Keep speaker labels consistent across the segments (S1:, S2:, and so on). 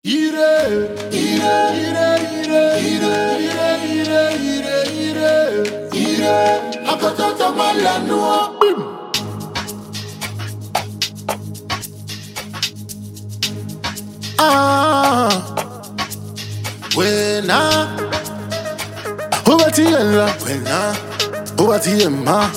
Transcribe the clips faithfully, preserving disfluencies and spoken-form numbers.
S1: Ire, ire, ire, ire, ire, ire, ire, ire, ire, ire. Akotota malanua. Ah, wena, ubati yella, wena, ubati yemma.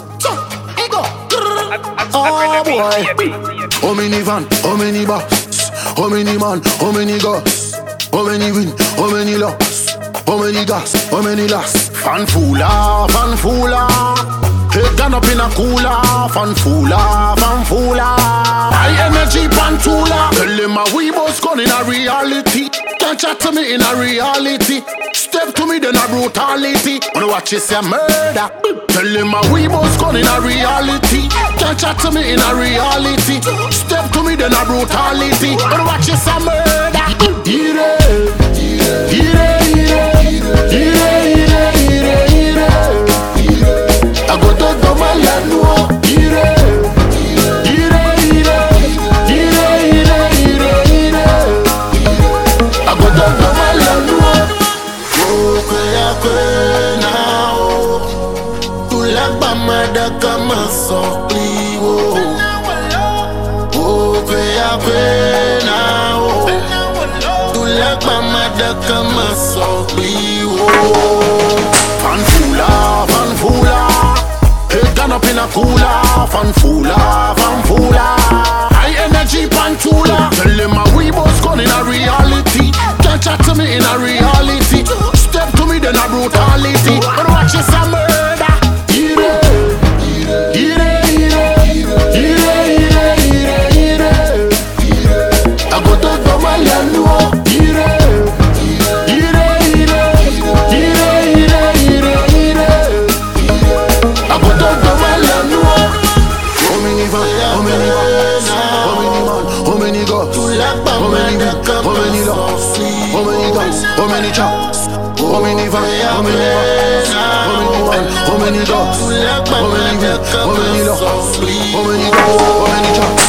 S1: Oh boy, how many van, how many boss, how many man, how many gods, how many win, how many loss, how many gas, how many loss. Fan foola, fan foola, head down up in a cooler. Fan foola, fan foola, high energy pantula. Tell them my Weebo's gone in a reality. Can't chat to me in a reality. Step to me then a brutality. Wanna watch you say murder. Tell them my Weebo's gone in a reality. Can't chat to me in a reality. Step to me then a brutality. Wanna watch you say murder. Ire, ire, ire, ire, ire, ire, ire. I go to the Malanua. Ire, ire, ire, ire, ire, ire, ire. I go to the Malanua. Oh, kwe kwe na o. Tu la bamada kama sokli wo. Oh, kwe kwe na o. Tu la bamada kama sokli wo. Fan foola, fan foola. Head down up in a cooler. Fan foola, fan foola. High energy pantula. Tell them my Weebo's gone in a reality. Can't chat to me in a reality. Step to me then a brutality. But watch this a murder. Ire, ire, ire, ire, ire, ire, ire. I go to the Malanua. Ire, ire, ire, ire, ire, ire, ire. I go to the Malanua. How many van, how many van, how many man, how many gods, how many win, how many loss, how many guns, how many chops, how many van, how many van, how many man, how many gods, how many win, how many loss, how many guns, how many chops.